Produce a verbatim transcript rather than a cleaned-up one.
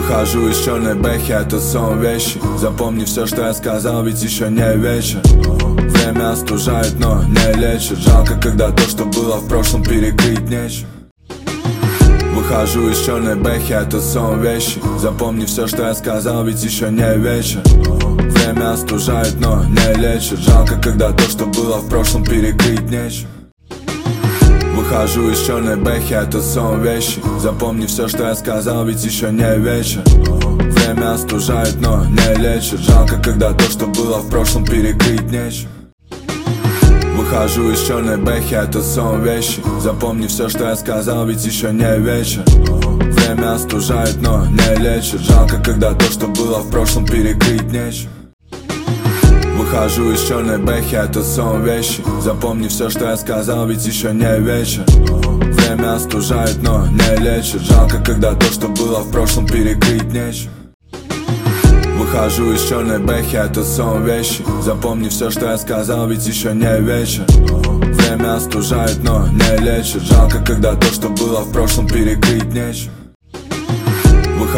Выхожу из черной бэхи, это сон вещи. Запомни все, что я сказал, ведь еще не вечер. Время остужает, но не лечит. Жалко, когда то, что было в прошлом, перекрыть нечем. Выхожу из черной бэхи, это сон вещи. Запомни все, что я сказал, ведь еще не вечер. Время остужает, но не лечит. Жалко, когда то, что было в прошлом, перекрыть нечем. Выхожу из черной бэхи, это сон вещи. Запомни все, что я сказал, ведь еще не вечер. Время остужает, но не лечит. Жалко, когда то, что было в прошлом, перекрыть нечем. Выхожу из черной бэхи, это сон вещи. Запомни все, что я сказал, ведь еще не вечер. Время остужает, но не лечит. Жалко, когда то, что было в прошлом, перекрыть нечем. Выхожу из черной бэхи, это сон вещи. Запомни все, что я сказал, ведь еще не вечер. Время остужает, но не лечит. Жалко, когда то, что было в прошлом, перекрыть нечем. Выхожу из черной бэхи, это сон вещи. Запомни все, что я сказал, ведь еще не вечер. Время остужает, но не лечит. Жалко, когда то, что было в прошлом, перекрыть нечем.